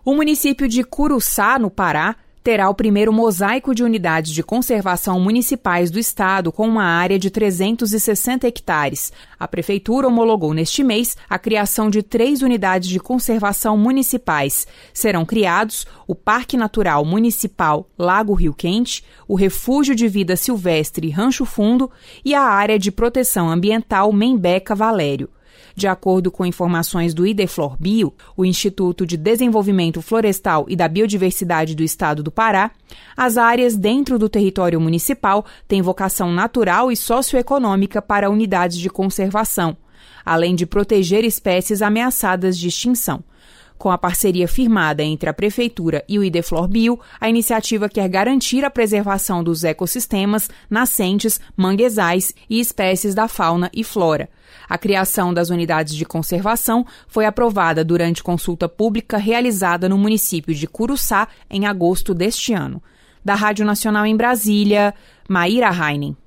O município de Curuçá, no Pará, terá o primeiro mosaico de unidades de conservação municipais do estado com uma área de 360 hectares. A prefeitura homologou neste mês a criação de 3 unidades de conservação municipais. Serão criados o Parque Natural Municipal Lago Rio Quente, o Refúgio de Vida Silvestre Rancho Fundo e a Área de Proteção Ambiental Membeca Valério. De acordo com informações do Ideflorbio, o Instituto de Desenvolvimento Florestal e da Biodiversidade do Estado do Pará, as áreas dentro do território municipal têm vocação natural e socioeconômica para unidades de conservação, além de proteger espécies ameaçadas de extinção. Com a parceria firmada entre a Prefeitura e o Ideflorbio, a iniciativa quer garantir a preservação dos ecossistemas, nascentes, manguezais e espécies da fauna e flora. A criação das unidades de conservação foi aprovada durante consulta pública realizada no município de Curuçá em agosto deste ano. Da Rádio Nacional em Brasília, Maíra Heinen.